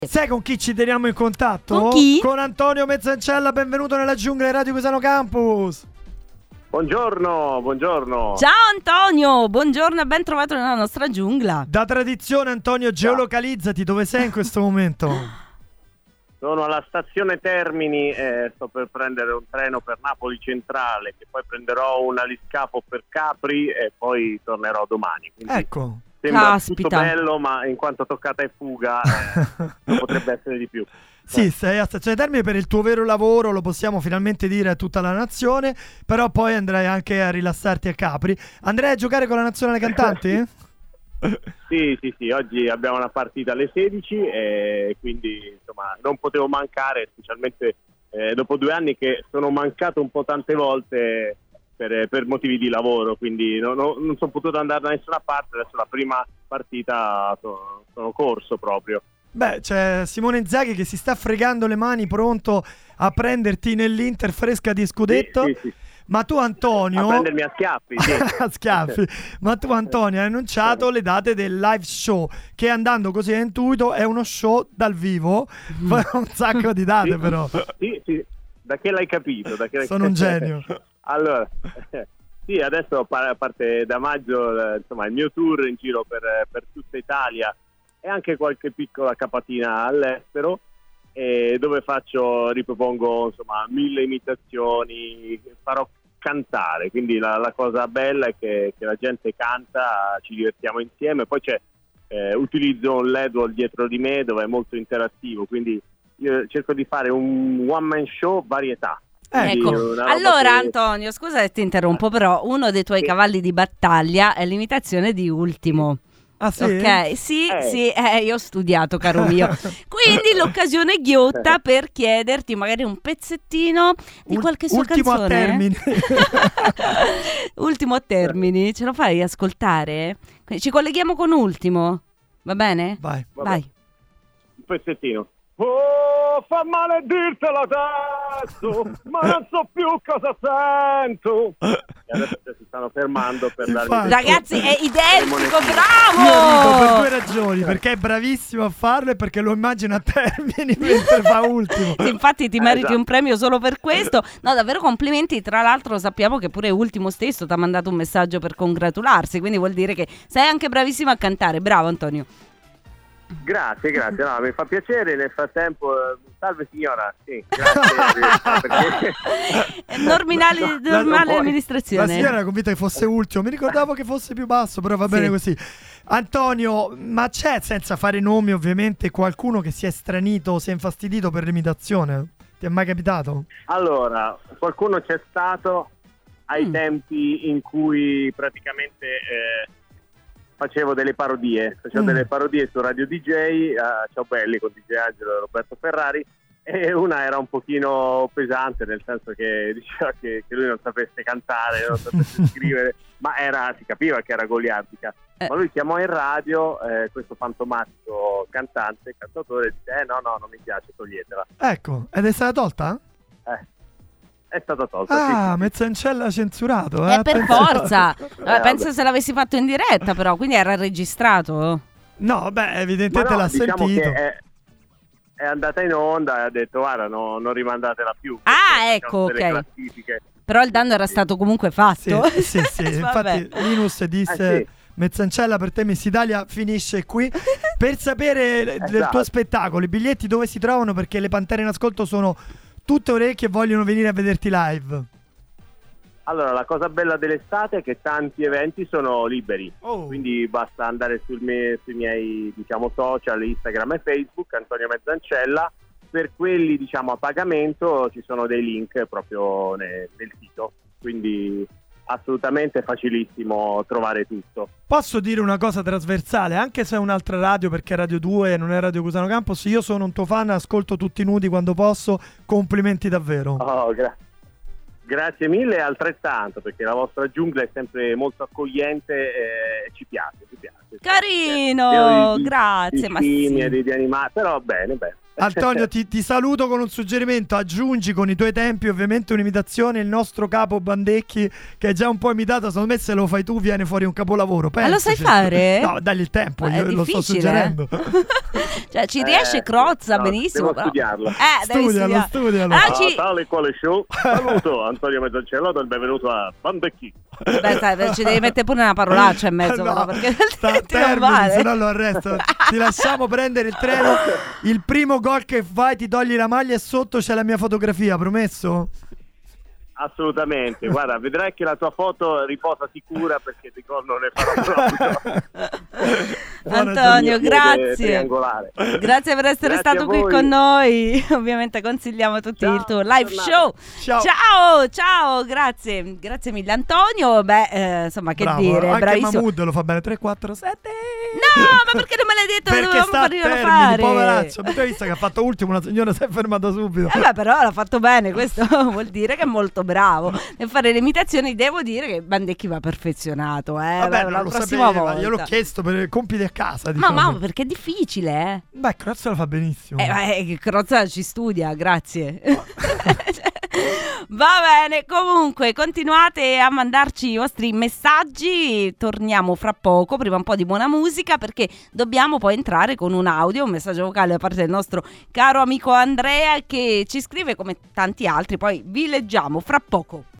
Sai con chi ci teniamo in contatto? Con chi? Con Antonio Mezzancella, benvenuto nella giungla di Radio Cusano Campus. Buongiorno. Ciao Antonio, buongiorno e ben trovato nella nostra giungla. Da tradizione, Antonio, geolocalizzati, dove sei in questo momento? Sono alla stazione Termini, sto per prendere un treno per Napoli Centrale, che poi prenderò un aliscafo per Capri e poi tornerò domani. Quindi Ecco. sembra Caspita. tutto bello, ma in quanto toccata e fuga potrebbe essere di più. Sì, sei a Stazione Termini per il tuo vero lavoro, lo possiamo finalmente dire a tutta la nazione, però poi andrai anche a rilassarti a Capri. Andrai a giocare con la nazionale cantanti? Sì, oggi abbiamo una partita alle 16 e quindi insomma non potevo mancare, specialmente dopo 2 anni che sono mancato un po' tante volte per motivi di lavoro, quindi non sono potuto andare da nessuna parte. Adesso la prima partita sono corso proprio. Beh, c'è Simone Inzaghi che si sta fregando le mani, pronto a prenderti nell'Inter fresca di scudetto. Sì. Ma tu, Antonio, A prendermi a schiaffi, sì. a schiaffi. Ma tu, Antonio, hai annunciato le date del live show, che andando così a intuito è uno show dal vivo. Un sacco di date, però. Sì. Da che l'hai capito? Sono un genio. Allora, sì, adesso parte da maggio insomma il mio tour in giro per tutta Italia e anche qualche piccola capatina all'estero, dove ripropongo insomma 1000 imitazioni, farò cantare, quindi la cosa bella è che la gente canta, ci divertiamo insieme, poi utilizzo un LED wall dietro di me dove è molto interattivo, quindi io cerco di fare un one man show varietà. Ecco, allora Antonio, scusa se ti interrompo, però uno dei tuoi cavalli di battaglia è l'imitazione di Ultimo. Ah, sì? Ok, sì, io ho studiato, caro mio. Quindi l'occasione ghiotta per chiederti magari un pezzettino di qualche sua ultimo canzone. A termini. Ultimo a termini, ce lo fai ascoltare? Quindi ci colleghiamo con Ultimo, va bene? Vai. Un pezzettino. Oh, fa male dirtelo adesso, ma non so più cosa sento. E adesso si stanno fermando per darmi... Infatti. Ragazzi, è identico, Io dico per 2 bravo! ragioni, perché è bravissimo a farlo e perché lo immagino a termini mentre fa Ultimo. Sì, infatti ti meriti esatto. un premio solo per questo. No, davvero complimenti. Tra l'altro sappiamo che pure Ultimo stesso ti ha mandato un messaggio per congratularsi, quindi vuol dire che sei anche bravissimo a cantare. Bravo Antonio. Grazie, no, mi fa piacere. Nel frattempo, salve signora, sì, grazie. Perché... normale amministrazione. La signora era convinta che fosse Ultimo, mi ricordavo che fosse più basso, però va bene così. Antonio, ma c'è, senza fare nomi ovviamente, qualcuno che si è stranito o si è infastidito per l'imitazione? Ti è mai capitato? Allora, qualcuno c'è stato ai tempi in cui praticamente... facevo delle parodie su Radio DJ, Ciao Belli con DJ Angelo e Roberto Ferrari, e una era un pochino pesante, nel senso che diceva che lui non sapesse cantare, non sapesse scrivere, ma si capiva che era goliardica. Ma lui chiamò in radio questo fantomatico cantatore, e disse no, non mi piace, toglietela. Ecco, ed è stata tolta? È stata tolta. Sì. Mezzancella censurato. Per forza. Penso se l'avessi fatto in diretta, però, quindi era registrato. No, beh, evidentemente l'ha diciamo sentito. Che è andata in onda e ha detto guarda, non rimandatela più. Ecco, ok. Classifiche. Però il danno era stato comunque fatto. Sì. Infatti Linus disse Mezzancella, per te Miss Italia finisce qui. Per sapere del tuo spettacolo, i biglietti dove si trovano, perché le Pantere in ascolto sono tutte orecchie e vogliono venire a vederti live. Allora, la cosa bella dell'estate è che tanti eventi sono liberi, quindi basta andare sui miei social, Instagram e Facebook, Antonio Mezzancella. Per quelli a pagamento ci sono dei link proprio nel sito, quindi assolutamente facilissimo trovare tutto. Posso dire una cosa trasversale, anche se è un'altra radio, perché Radio 2 non è Radio Cusano Campus, io sono un tuo fan, ascolto tutti nudi quando posso, complimenti davvero. Grazie mille, altrettanto, perché la vostra giungla è sempre molto accogliente e ci piace. Carino, grazie. Di animali, però bene. Antonio, ti saluto con un suggerimento. Aggiungi con i tuoi tempi ovviamente un'imitazione. Il nostro capo Bandecchi, che è già un po' imitato, secondo me se lo fai tu viene fuori un capolavoro. Ma lo sai fare? No, dagli il tempo, Ma io lo sto suggerendo. Cioè ci riesce Crozza benissimo. Devo studiarlo. Studialo. Tale quale show. Saluto Antonio Mezzancella, del benvenuto a Bandecchi. Beh, ci devi mettere pure una parolaccia in mezzo, No, però, perché termini, non vale. se no lo arresto. Ti lasciamo prendere il treno. Il primo gol che fai ti togli la maglia e sotto c'è la mia fotografia, promesso? Assolutamente, guarda, vedrai che la tua foto riposa sicura, perché di gol non ne farò proprio. Antonio, grazie. Grazie per essere stato qui con noi. Ovviamente consigliamo tutti il tuo live show. Ciao, grazie mille Antonio. Beh, insomma, che bravo, dire, anche bravissimo. Mahmood lo fa bene. 3, 4, 7. No, ma perché non me l'hai detto? Perché Dovevamo sta a farglielo Termini, fare. poveraccio. Avete visto che ha fatto ultimo, una signora si è fermata subito. Beh, però l'ha fatto bene, questo vuol dire che è molto bravo nel fare le imitazioni. Devo dire che Bandecchi va perfezionato, Vabbè, la non lo prossima sapeva, volta. gliel'ho chiesto per compiti a casa, diciamo. Ma perché è difficile, eh? Beh, Crozza lo fa benissimo. Crozza ci studia, grazie. Va bene, comunque continuate a mandarci i vostri messaggi. Torniamo fra poco, prima un po' di buona musica, perché dobbiamo poi entrare con un audio, un messaggio vocale da parte del nostro caro amico Andrea, che ci scrive come tanti altri. Poi vi leggiamo fra poco.